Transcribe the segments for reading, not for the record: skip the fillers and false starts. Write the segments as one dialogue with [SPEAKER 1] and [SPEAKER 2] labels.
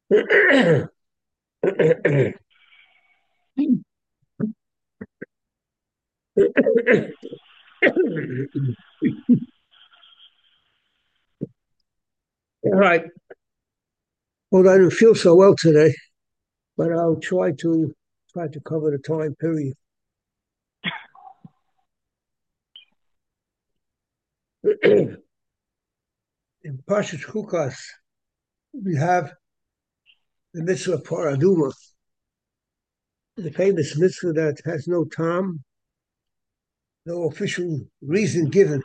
[SPEAKER 1] All right. Well, I don't feel so well today, but I'll try to cover the time period. In Pashas Chukas, we have the mitzvah of Paraduma, the famous mitzvah that has no time, no official reason given.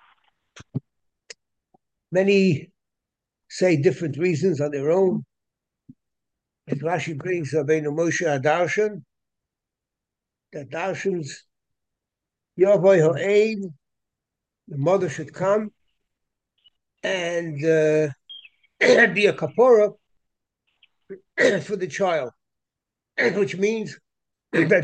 [SPEAKER 1] Many say different reasons on their own. As Rashi brings Rabbeinu Moshe Adarshan, that Darshan's Yahweh Ha'ain, the mother should come and be a kapora for the child, which means that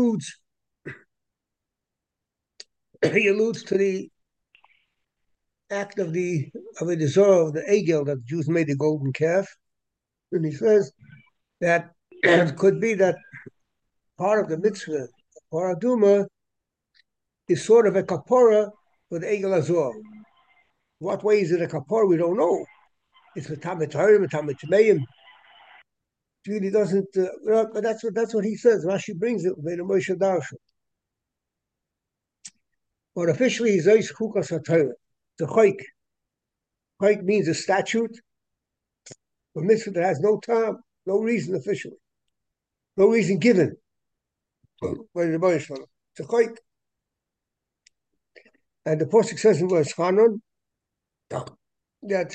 [SPEAKER 1] he alludes to the act of a desire of the egel that the Jews made the golden calf, and he says that it could be that part of the mitzvah, paraduma, is sort of a kapora for the egel azor. What way is it a kapora? We don't know. It's metamet harim, metamet tmeim. It really doesn't. But that's what he says. Rashi brings it with the Moshe Darshan. But officially, he's Zeis Chukas HaTorah. The chayk. Chayk means a statute, a mitzvah that has no time, no reason officially, no reason given by the Rebbeinu Shalom. It's a chayk. And the Pasuk says in verse Chanon that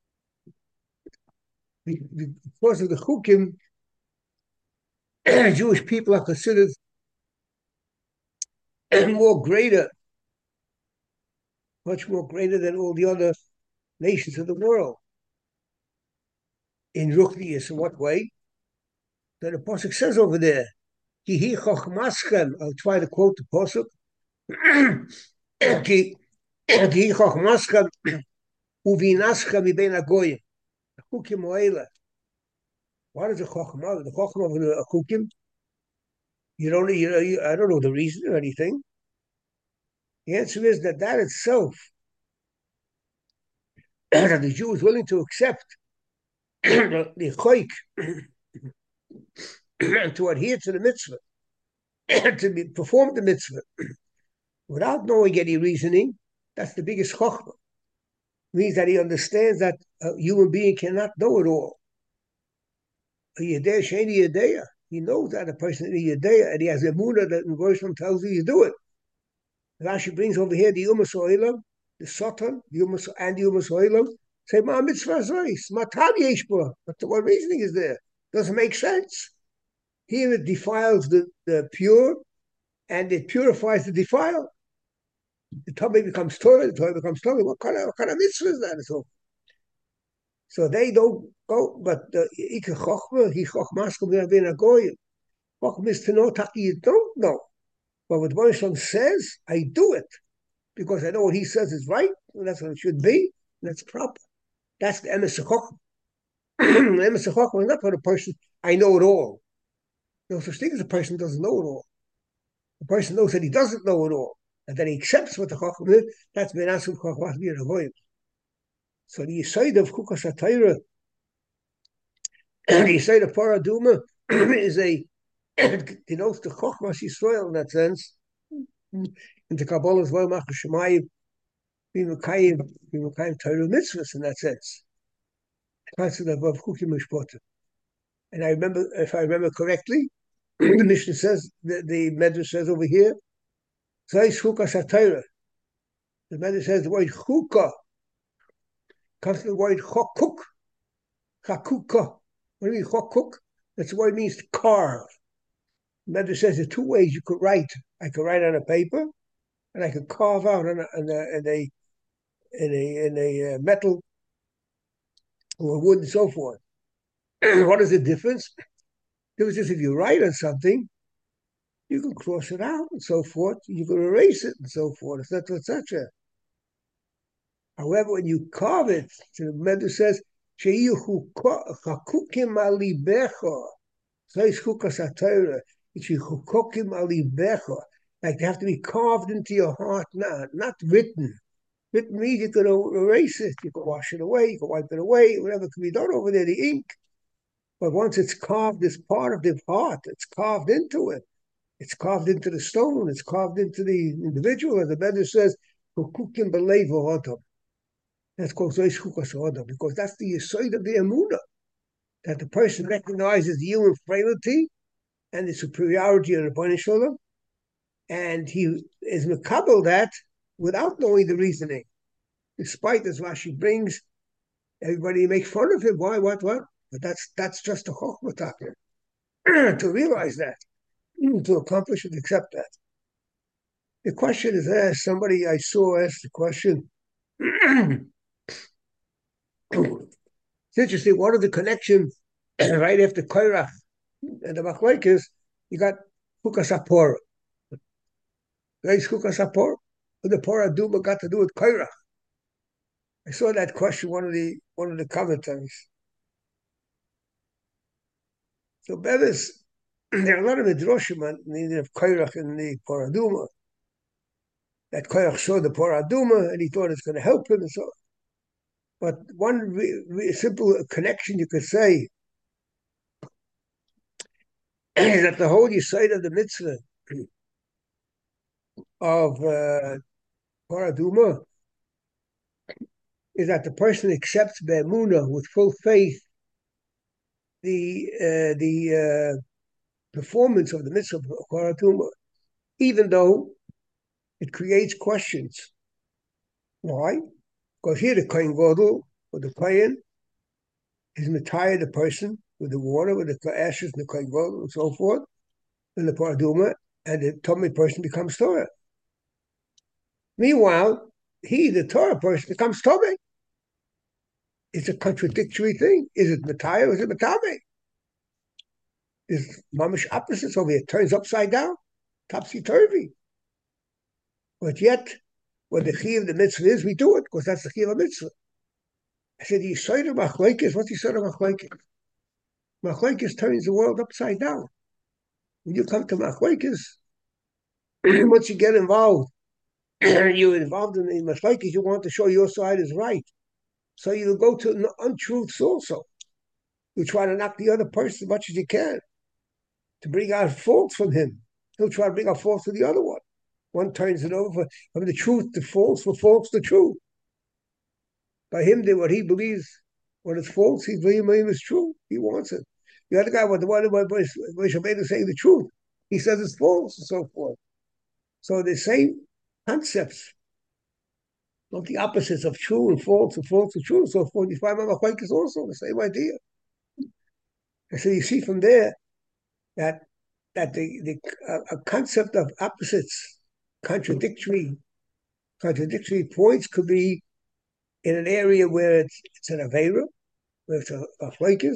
[SPEAKER 1] because of the chukim, Jewish people are considered much more greater than all the other nations of the world. In Ruchnius, in what way? So the Pasuk says over there, Ki chochmaschem, I'll try to quote the Pasuk, Ki chochmaschem uvinaschem iben agoyim. Chukim oela. What is a chochmah? The chochmah of a chukim? I don't know the reason or anything. The answer is that itself, that the Jew is willing to accept the choik and to adhere to the mitzvah, to perform the mitzvah without knowing any reasoning, that's the biggest chokhmah. It means that he understands that a human being cannot know it all. A yedei sheni yedei. He knows that a person is a yedei, and he has a emunah that the verse tells you you do it. Rashi brings over here the Umas Oilam, the Satan, the Umas and the Umas Oilam. Say, Ma mitzvah zois, ma tam yesh bo. But what reasoning is there? Doesn't make sense. Here it defiles the pure, and it purifies the defiled. The tummy becomes Torah, the Torah becomes Torah. What kind of mitzvah is that? So they don't go, but Ike Chochma, he Chochmaskum bin Agoyim. Chochma is to know Taki you don't know. But what Moshe says, I do it because I know what he says is right, and that's what it should be, and that's proper. That's the Emes Chochma. The Emes Chochma is not for the person, I know it all. No such thing as a person doesn't know it all. The person knows that he doesn't know it all, and then he accepts what the Chochma is. That's Menasum Chochma bin Agoyim. So the Yisayid of Chukas HaTorah, the Yisayid of Paraduma is denotes the Chochmas Yisrael in that sense. In the Kabbalah's well, Machar Shemayim, B'Mekayim Torah mitzvahs in that sense. That's the above Chukim Mishpotim. And if I remember correctly, the Mishnah says, the Medrash says over here, Zayis Chukas HaTorah. The Medrash says the word Chukah comes from the word Chokuk. Chakukah. What do you mean Chokuk? That's the word it means to carve. The Medrash says there are two ways you could write. I could write on a paper, and I could carve out in a metal or wood and so forth. What is the difference? The difference is if you write on something, you can cross it out and so forth. You can erase it and so forth, etc., etc. However, when you carve it, the Medrash says Sheyihu chakukim alibecha. Zeis chukas haTorah. It's chukim alibecha. Like they have to be carved into your heart, not written. Written means you can erase it, you can wash it away, you can wipe it away, whatever can be done over there, the ink. But once it's carved as part of the heart, it's carved into it. It's carved into the stone. It's carved into the individual. As the Medrash says, that's called Zois Chukas Hodam, because that's the side of the Emunah, that the person recognizes the human frailty and the superiority of the Bnei Shalom, and he is makabel that without knowing the reasoning. Despite, as Rashi brings, everybody makes fun of him. Why, what? But that's just a chokhmah to realize that, to accomplish and accept that. The question is asked, somebody I saw asked the question, it's interesting, what are the connections right after Korach and the Machlokes, you got Chukas HaPorah. Guys, Chukas HaPorah? What the Porah Duma got to do with Korach? I saw that question, one of the commentaries. So Bevis, there are a lot of midrashim on the of Korach and the Porah Duma. That Korach saw the Porah Duma and he thought it's going to help him and so on. But one simple connection you could say is that the whole Yesod of the mitzvah of Porah Duma is that the person accepts be'emunah with full faith the performance of the mitzvah of Porah Duma, even though it creates questions. Why? Because here the Kohen Gadol or the Kohen is matayah the person with the water, with the ashes and the Kohen Gadol and so forth, and the Porah Duma, and the Tomei person becomes Torah. Meanwhile, the Torah person, becomes Tomei. It's a contradictory thing. Is it matayah or is it matame? There's mamish opposites over here. It turns upside down, topsy-turvy. But yet, when the chiyuv of the mitzvah is, we do it, because that's the chiyuv of mitzvah. I said, Yesod of Machlokes, what's Yesod of Machlokes? Machlokes turns the world upside down. When you come to Machlokes, once you get involved, you're involved in the Machlokes, you want to show your side is right. So you'll go to untruths also. You try to knock the other person as much as you can to bring out faults from him. He'll try to bring out faults to the other one. One turns it over from the truth to false, for false to true. By him, what he believes, what is false, he believes is true. He wants it. The other guy, the one is saying the truth, he says it's false and so forth. So the same concepts, not the opposites of true and false and true and so forth. You find Machlokes is also the same idea. And so you see from there that the a concept of opposites, contradictory points could be in an area where it's an avera, where it's a Machlokes,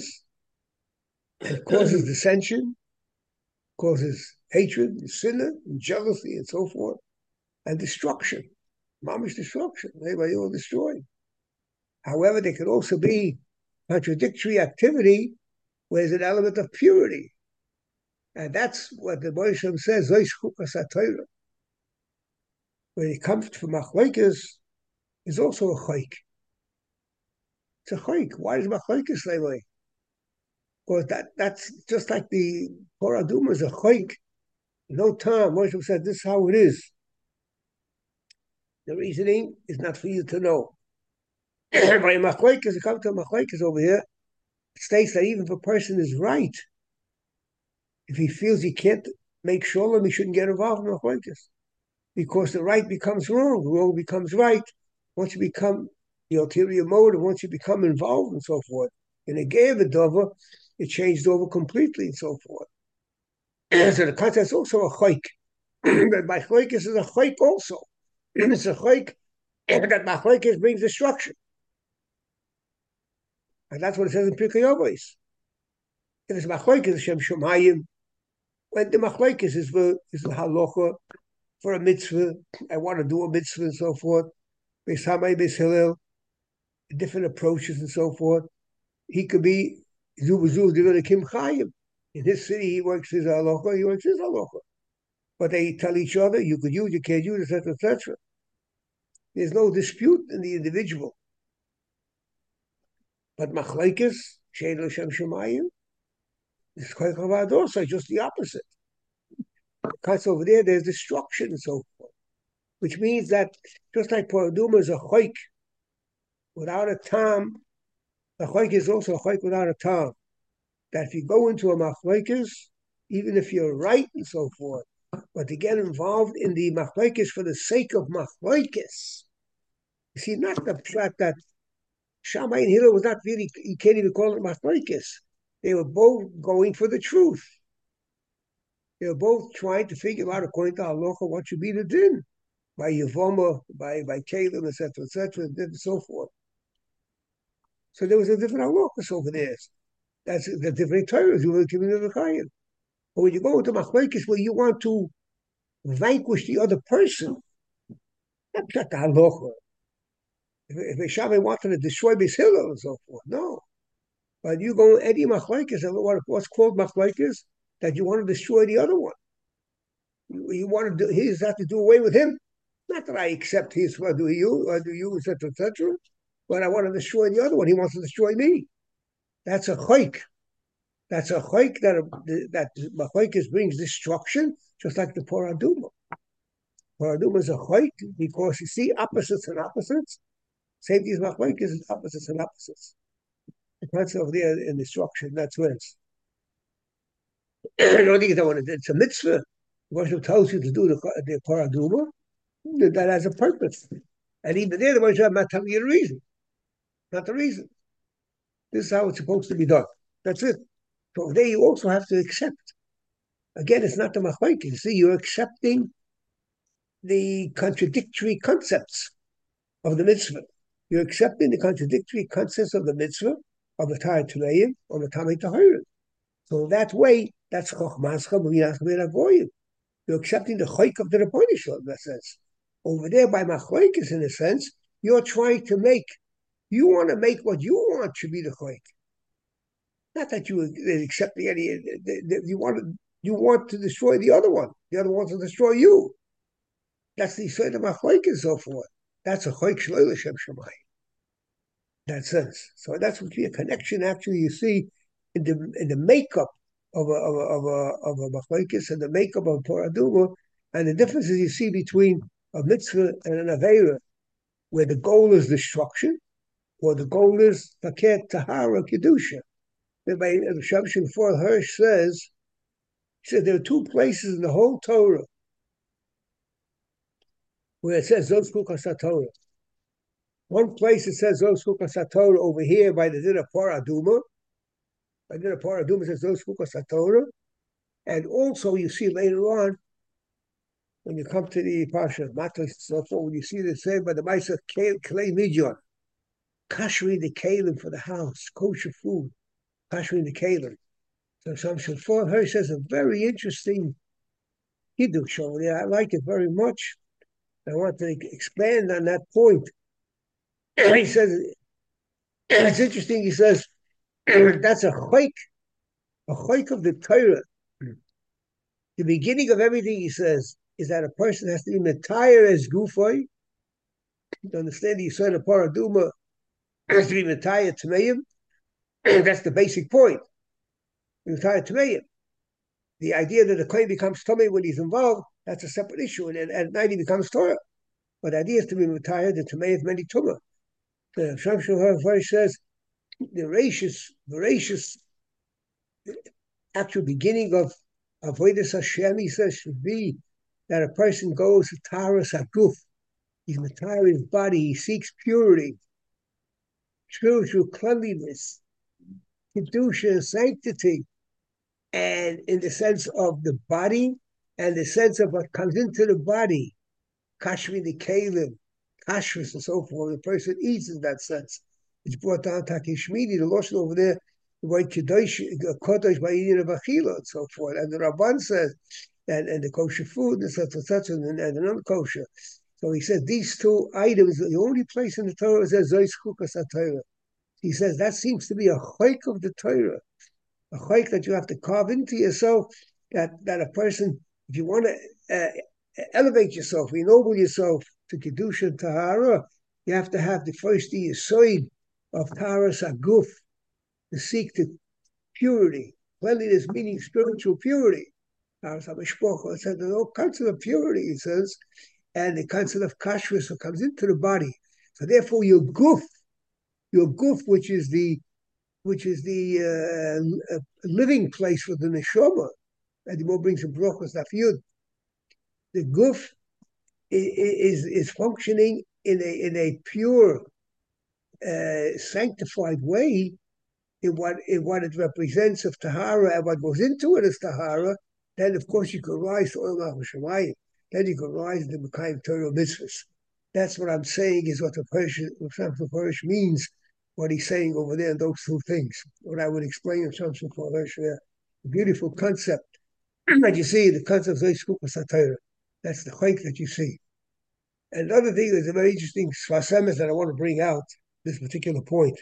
[SPEAKER 1] it causes dissension, causes hatred, and sinner, and jealousy, and so forth, and destruction, mamish destruction. Everybody will destroy. However, there could also be contradictory activity where there's an element of purity. And that's what the Moshe says, Zois Chukas HaTorah. When it comes to Machlokes, is also a chayk. It's a chayk. Why is Machlokes that way? Because that's just like the Porah Duma is a chayk. No time. Moshe said, this is how it is. The reasoning is not for you to know. By Machlokes, you come to Machlokes over here, it states that even if a person is right, if he feels he can't make shalom, he shouldn't get involved in Machlokes. Because the right becomes wrong, the wrong becomes right. Once you become the ulterior motive, once you become involved and so forth. In a gave it over, it changed over completely and so forth. So the concept is also a chayk. But Machlokes is a chayk also. It's a chayk that Machlokes brings destruction. And that's what it says in Pirkei Avos. It is Machlokes Shem Shemayim. When the Machlokes is the halacha for a mitzvah, I want to do a mitzvah and so forth. Beis Shammai, Beis Hillel, different approaches and so forth. he could be Zubazu Divina Kim Chayim. In his city, he works his halacha, he works his halacha. But they tell each other, you could use, you can't use, etc., etc. There's no dispute in the individual. But machlekes, shein l'shem shemayim, is koich also just the opposite. Because over there, there's destruction and so forth. Which means that just like Paraduma is a choik without a tam, the choik is also a choik without a tam. That if you go into a machlekes, even if you're right and so forth, but to get involved in the machlekes for the sake of machlekes, you see, not the fact that Shammai and Hillel was not really, you can't even call it machlekes. They were both going for the truth. They were both trying to figure out, according to halacha, what should be the din by Yevoma, by Caleb, etc., and so forth. So there was a different halachas over there. That's the different Torahs you were giving to the Chayim. But when you go into machlekes where you want to vanquish the other person, that's not the halacha. If a Shammai wanted to destroy Beis Hillel and so forth, no. But you go any machlekes, what's called machlekes, that you want to destroy the other one. You want to do, he has to do away with him. Not that I accept his, or do you, etc., etc. But I want to destroy the other one. He wants to destroy me. That's a choik. That's a choik that machlekes brings destruction, just like the Paraduma. Paraduma is a choik because you see opposites and opposites. Same thing as machlekes is opposites and opposites. The concept over there in destruction, that's where it's. I don't think it's a mitzvah. Worship tells you to do the Paraduma, that has a purpose. And even there, the Moshe not telling you the reason. Not the reason. This is how it's supposed to be done. That's it. So there you also have to accept. Again, it's not the machlekes. See, you're accepting the contradictory concepts of the mitzvah. You're accepting the contradictory concepts of the mitzvah, of the Torah Tulayim, or the Tamei Tahirim. So that way, that's Chochmascha B'minach B'Ragoyim. You're accepting the choik of the Rebbeinu Shalom, in that sense. Over there, by machlekes, in a sense, you're trying to make, you want to make what you want should be the choik. Not that you accept you want to destroy the other one. The other one wants to destroy you. That's the sort of machlekes and so forth. That's a choik shelo l'shem shemayim. That sense. So that's what a connection actually you see in the makeup of a machlekes and the makeup of Paraduma, and the differences you see between a mitzvah and an aveira, where the goal is destruction, or the goal is taket tahara kedusha. By Shamshin for Hirsch says, he said there are two places in the whole Torah where it says Zos Kukas HaTorah. One place it says Zos Kukas HaTorah over here by the din of Paraduma. By the din of Paraduma it says Zos Kukas HaTorah. And also you see later on, when you come to the Parsha of Matos, so forth, when you see this said by the Maisa Klei Midyon, kashri the kalim for the house, kosher food, kashri the kalim. So Shamshin for her says a very interesting Hiddush over there. I like it very much. I want to expand on that point. He says, it's interesting, he says, that's a choik of the Torah. The beginning of everything, he says, is that a person has to be metayar as gufay. To understand the Yisrael of Paraduma has to be metayar tmeim. That's the basic point. Metayar tmeim. The idea that the kohen becomes tummy when he's involved, that's a separate issue, and at night he becomes Torah. But the idea is to be retired the tummy of many tumah. The Shamshul HaVar says the voracious actual beginning of Avodas Hashem, he says, should be that a person goes to Taharas HaGuf. He's retired his body, he seeks purity, spiritual cleanliness, kedusha, sanctity, and in the sense of the body and the sense of what comes into the body, kashri the kalim, kashrus and so forth, the person eats in that sense. It's brought down Takishmidi, the Lashon over there, the word kodesh by eating of achila and so forth. And the Rabban says, and the kosher food, and such, and the non-kosher. So he says these two items, the only place in the Torah says Zois Chukas HaTorah. He says that seems to be a chayk of the Torah, a chayk that you have to carve into yourself, that a person, if you want to elevate yourself, ennoble yourself to Kedusha and Tahara, you have to have the first side of Taharas Aguf, to seek to purity. Cleanliness meaning spiritual purity. Taharas HaMishpocha, it says there's no concept of purity, it says, and the concept of kashrus comes into the body. So therefore your guf, which is the living place for the neshama, and the more brings in brachos daf. The guf is functioning in a pure, sanctified way in what it represents of tahara, and what goes into it is tahara. Then of course you can rise to Olam Shemayim. Then you can rise to the Mekayim Torah mitzvahs. That's what I'm saying is what the Parish means. What he's saying over there in those two things. What I would explain in Shamsul Parish there. A beautiful concept that you see, the concept of Zeiskukas HaTorah. That's the chayk that you see. And another thing is a very interesting Sfas Emes that I want to bring out, this particular point.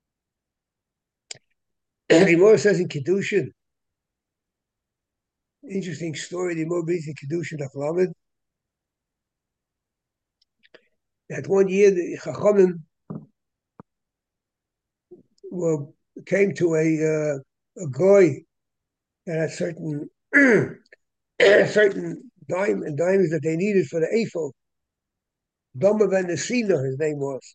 [SPEAKER 1] The Gemara says in Kedushin, interesting story, the Gemara brings in Kedushin of Lamed, that one year the Chachamim came to a goy that had certain certain diamonds that they needed for the ephod. Dama ben Nesina, his name was.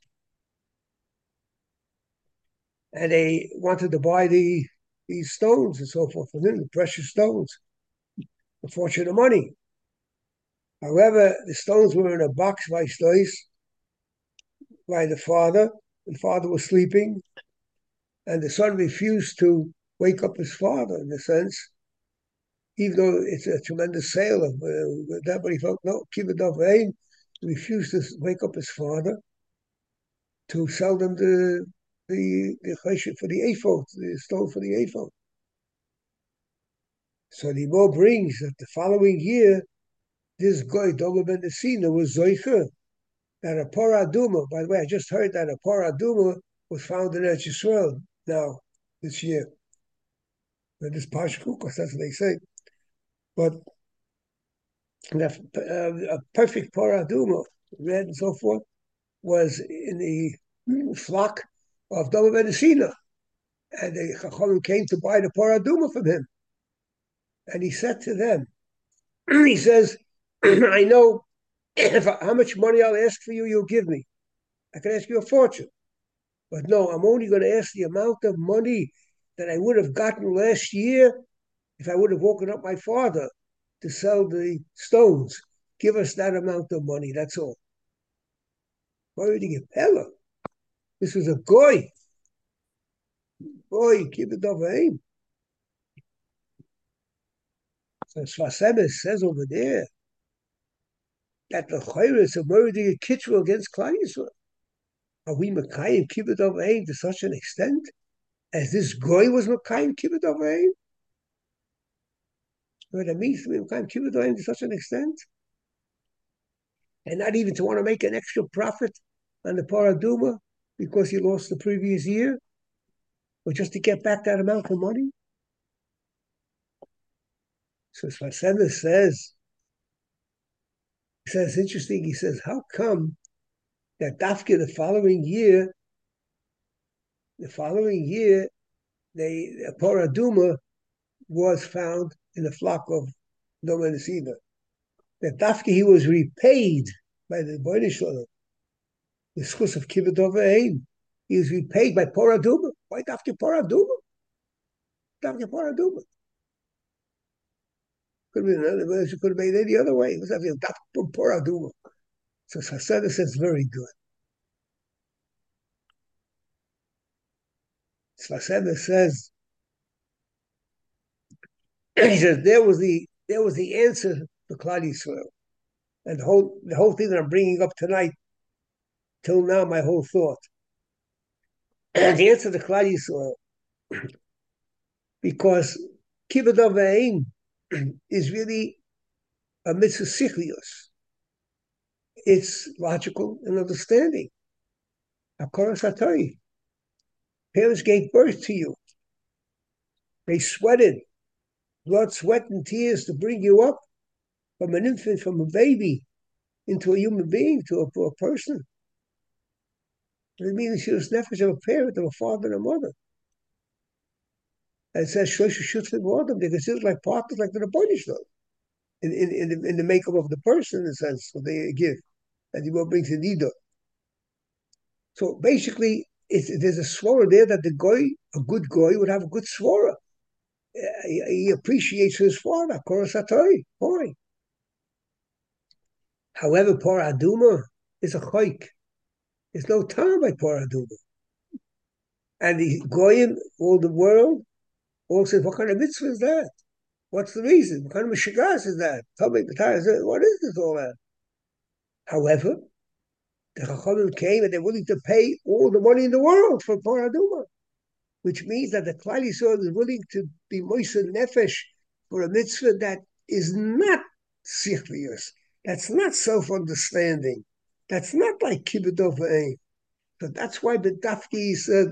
[SPEAKER 1] And they wanted to buy these stones and so forth from him, the precious stones, a fortune of money. However, the stones were in a box by the father. The father was sleeping, and the son refused to wake up his father, in a sense, even though it's a tremendous sale of that, but he felt, no, keep it off. He refused to wake up his father to sell them the chesed for the ephod, the stone for the ephod. So the Mo brings that the following year, this guy, Doma ben Nesina, was Zoicha, that a Paraduma, by the way, I just heard that a Paraduma was found in Eretz Yisrael now, this year. And this Pashkukas, that's what they say. But a perfect Paraduma, red and so forth, was in the flock of Doma ben Nesina. And the Chachamim came to buy the Paraduma from him. And he said to them, he says, I know how much money I'll ask for you, you'll give me. I can ask you a fortune. But no, I'm only going to ask the amount of money that I would have gotten last year if I would have woken up my father to sell the stones. Give us that amount of money, that's all. This was a goy. Boy, keep it over him. So Sfas Emes says over there that the Chayr is a murder kitchel against Klal Yisrael. Are we Mekayim Kibbut of Aim to such an extent as this goy was Mekayim Kibbut of Aim? What it means to be Mekayim Kibbut of Aim to such an extent? And not even to want to make an extra profit on the Paraduma because he lost the previous year, or just to get back that amount of money? So Sfas Emes says, interesting, he says, how come that Dafka the following year, a Paraduma was found in the flock of Doma Nesina. That Dafka he was repaid by the Bnei Shalom. The schus of Kibbut Overheim. He was repaid by Paraduma. Why Dafka Paraduma? Dafka Paraduma. Could have been any other way. It was Dafka Paraduma. So Sfas says very good. Sfas Emes says, he says there was the answer for Klal Yisrael, and the whole thing that I'm bringing up tonight, till now, my whole thought, and the answer to Klal Yisrael, because Kibbut Aveim is really a mitzvah sichlius. It's logical and understanding. Hakoras HaTorah. Parents gave birth to you. They sweated, blood, sweat, and tears to bring you up from an infant, from a baby, into a human being, to a person. It means she was nefesh of a parent, of a father and a mother. And it says Shosha Shutfim Adam, they're considered like partners, like the Rabbanishlam, in the makeup of the person, in a sense, what they give. And the Lord brings a nida. So basically, there's a swara there that the guy, a good guy, would have a good swara. He appreciates his father, Korosatoi, boy. However, Paraduma is a chayk. There's no time by Paraduma. And the goyim, all the world, all says, what kind of mitzvah is that? What's the reason? What kind of mishigas is that? What is this all that? However, the Chachamim came and they're willing to pay all the money in the world for Paraduma, which means that the Klal Yisrael is willing to be moiser nefesh for a mitzvah that is not sichlius, that's not self-understanding, that's not like kibbut overein. So that's why the Dafki said,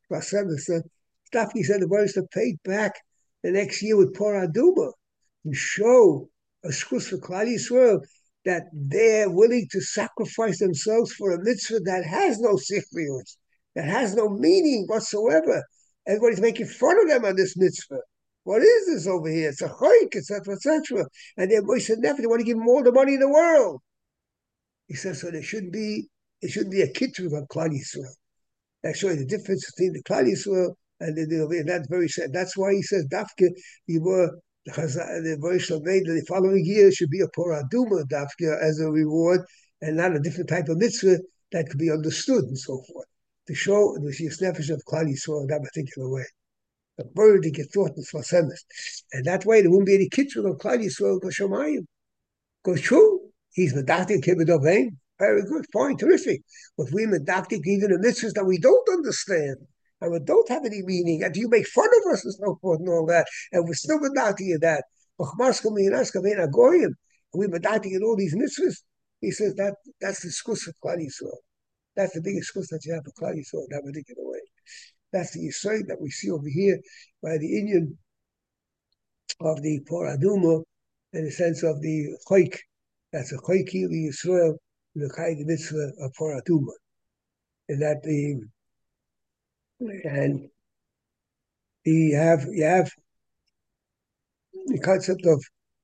[SPEAKER 1] Dafki said the brothers to pay back the next year with Paraduma to show a schus for Klal Yisrael that they're willing to sacrifice themselves for a mitzvah that has no sichlius, that has no meaning whatsoever. Everybody's making fun of them on this mitzvah. What is this over here? It's a chayk, etc., etc. And they're moist enough, they want to give them all the money in the world. He says, so it shouldn't be a kitruv of Klal Yisrael. That's showing the difference between the Klal Yisrael and that's very sad. That's why he says, Dafke, you were the voice of made the following year should be a Poraduma Dafke as a reward and not a different type of mitzvah that could be understood and so forth. To show the nefesh of Klal Yisrael in that particular way. The bird to get thought in Svasemis. And that way there won't be any kitruv of Klal Yisrael go Shomayim. Goes true. He's medactic kibbut ovein. Very good, fine, terrific. But we medactic even the mitzvahs that we don't understand and we don't have any meaning, and you make fun of us and so forth and all that, and we're still medactic in that. We medactic in all these mitzvahs. He says that's the schus of Klal Yisrael. That's the biggest schus that you have for Klal Yisrael in that particular way. That's the yisod that we see over here by the Indian of the Poraduma in the sense of the chayk. That's a chayki li Yisrael, the chayk mitzvah of Poraduma. And that you have the concept of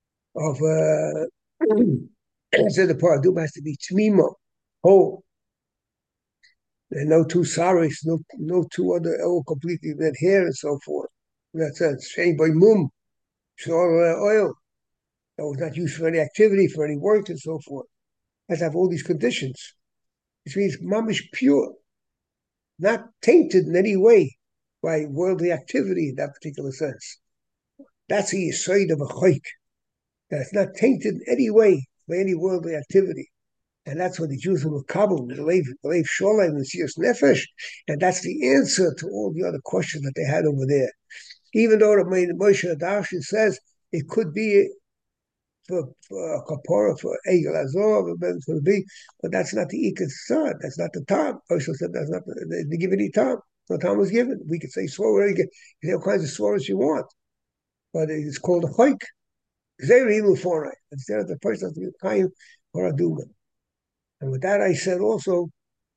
[SPEAKER 1] so the Paraduma has to be tmima, whole. And no two saris, no two other completely red hair and so forth. In that sense, shame by mum, oil that was not used for any activity, for any work and so forth. Has to have all these conditions. Which means mamish pure, not tainted in any way by worldly activity in that particular sense. That's the yesod of a chayk. That it's not tainted in any way by any worldly activity. And that's what the Jews will kabul, the Lev Sholem, and Siyas Nefesh. And that's the answer to all the other questions that they had over there. Even though the Moshe Darshan says it could be for a kapara, for Egel Azor, but that's not the Ikat Sad. That's not the time. Moshe said that's not the give any time. No time was given. We could say swore, you can have all kinds of swores you want. But it's called a chayk. Zeri Lufonai. Instead of the person has to be kind or a duma. And with that, I said also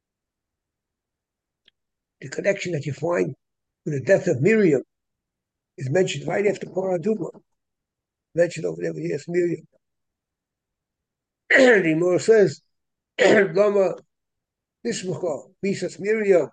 [SPEAKER 1] the connection that you find with the death of Miriam is mentioned right after Paraduma. Mentioned over there with yes, Miriam. The Gemara says, Lama Nismucha, Misas Miriam,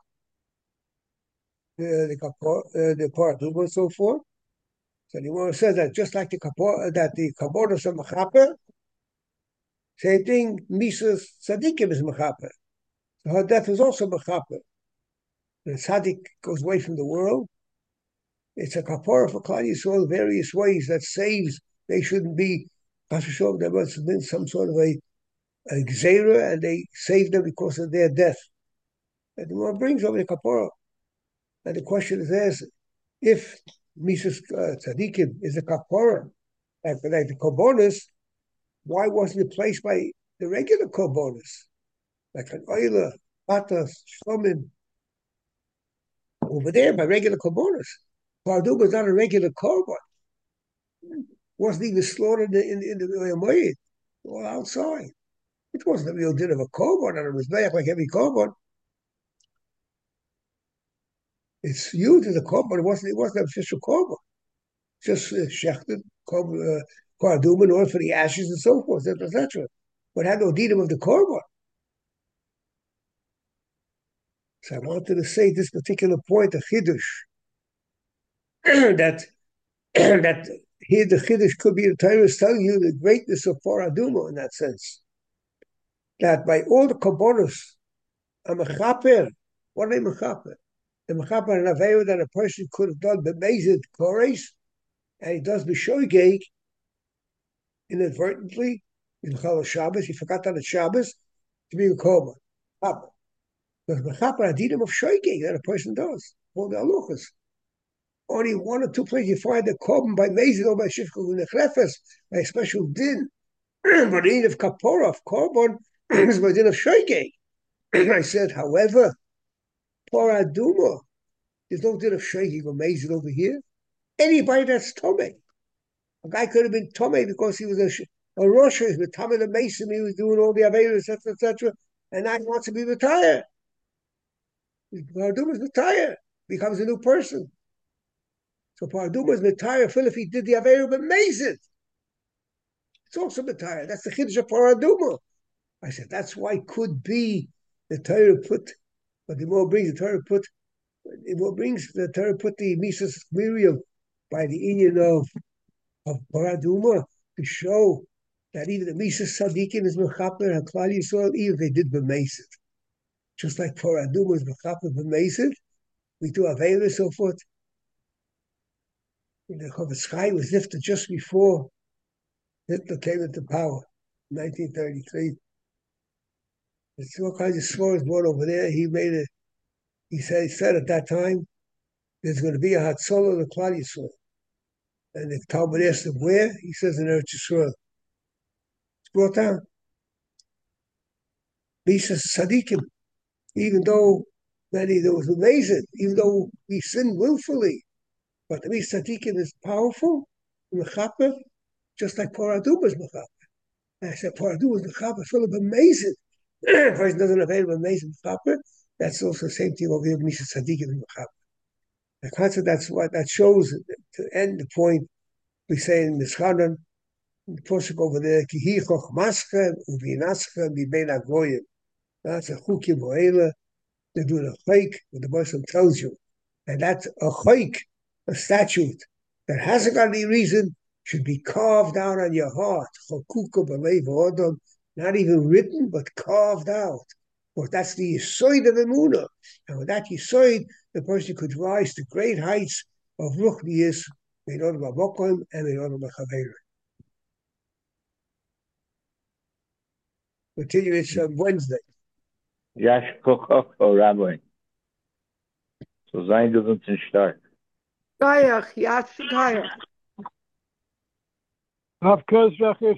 [SPEAKER 1] the Paraduma and so forth. So the Gemara says that just like the Kaboros of Mechaper, same thing, Misas Tzadikim is Mechaper. So her death is also Mechaper. The tzaddik goes away from the world. It's a kapara for Klal Yisrael various ways that saves. They shouldn't be. There must have been some sort of a gzeira, and they saved them because of their death. And the Lord brings over the kapara. And the question is asked, if Misas Tzadikim is a kapara, like the korbanos, why wasn't it placed by the regular korbanos, like an oila, patas, shomim? over there by regular korbanos. Paraduma is not a regular korban. Wasn't even slaughtered in the Moed, all outside. It wasn't a real din of a korban, and it was like every korban. It's used as a korban. It wasn't an official korban. Just shechted paraduma in order for the ashes and so forth, etc. But had no dinim of the korban. So I wanted to say this particular point, a chiddush, that that here the chiddush could be the Torah is telling you the greatness of paraduma in that sense. That by all the korbanos, a mechaper, what are they mechaper? The mechaper an aveira that a person could have done b'mezid kores, and he does b'shoigeg inadvertently in Chol Shabbos. He forgot on the Shabbos to be a korban. Because mechaper adidim of shoigeg that a person does. All the halachas. Only one or two places you find the korban by mezid or by shifkul unechrefes by a special din. But in of kapora of korban is by din of shoigeg. I said, however, paraduma, there's no din of shaking or mazing over here. Anybody that's Tomei. A guy could have been Tomei because he was a Rosh, he was Tomei the Mason, he was doing all the Avedas, etc., and now he wants to be retired. Paraduma is retired, becomes a new person. So Paraduma is retired, Phil, if he did the Aveda but Mason. It's also retired. That's the Chiddush of Paraduma. I said, that's why it could be the Torah put, but the more brings the Torah put, what brings the Torah put the Mises Miriam by the union of Paraduma to show that even the Mises Sadiqim is Mechaper and Klal Yisrael, even if they did B'Mesid. Just like Paraduma is Mechaper B'Mesid, we do Avela and so forth. The Chofetz Chaim was lifted just before Hitler came into power, 1933. There's all kinds of slurs born over there. He said at that time, there's going to be a Hatzalah of Klal Yisrael. And if Talmud asked him where, he says in Eretz Yisrael. It's brought down. Mises Sadiqim, even though there was amazing, even though we sin willfully, but the Mises Sadiqim is powerful, mechaper, just like Paraduma is mechaper. And I said Paraduma is mechaper, full of amazing. If a person doesn't have any amazing mechaper, that's also the same thing over here. Mises Sadiqim is mechaper. The concept that's what that shows to end the point. We say in the Schanan, the Posuk over there, Ki hi chochmascha uvinascha mibein agoyim. That's a chukim o'ela. They're doing a chayk, what the Muslim tells you. And that's a chayk, a statute that hasn't got any reason, should be carved out on your heart. Chokuka b'leiv odom, not even written, but carved out. Well, that's the yisoid of emunah. And with that yisoid, the person could rise to great heights of ruchnius, me'odom ha'mokom and me'odom ha'chaveira. Continue, it's Wednesday.
[SPEAKER 2] Yash Koch or Rabbi. So sein doesn't start.
[SPEAKER 3] Gayach, Yash Gayach.
[SPEAKER 4] Rav Kozrach